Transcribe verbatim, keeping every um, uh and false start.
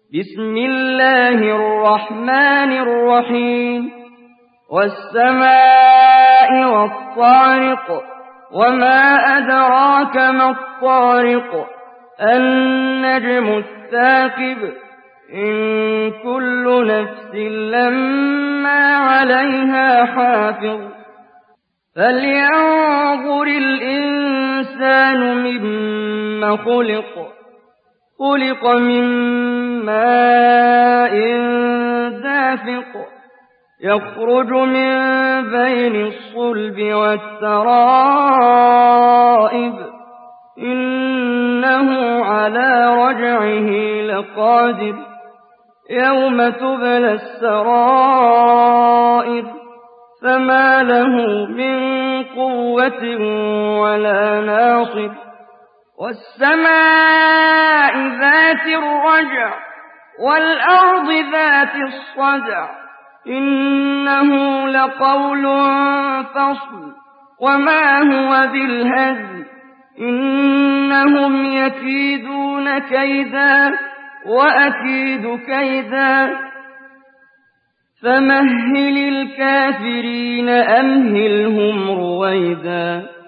بسم الله الرحمن الرحيم والسماء والطارق وما أدراك ما الطارق النجم الثاقب إن كل نفس لما عليها حافظ فلينظر الإنسان مما خلق خلق من ماء دافق يخرج من بين الصلب والترائب إنه على رجعه لقادر يوم تبلى السرائر فما له من قوة ولا ناصر والسماء ذات الرجع والأرض ذات الصدع إنه لقول فصل وما هو بالهزل إنهم يكيدون كيدا وأكيد كيدا فمهل الكافرين أمهلهم رويدا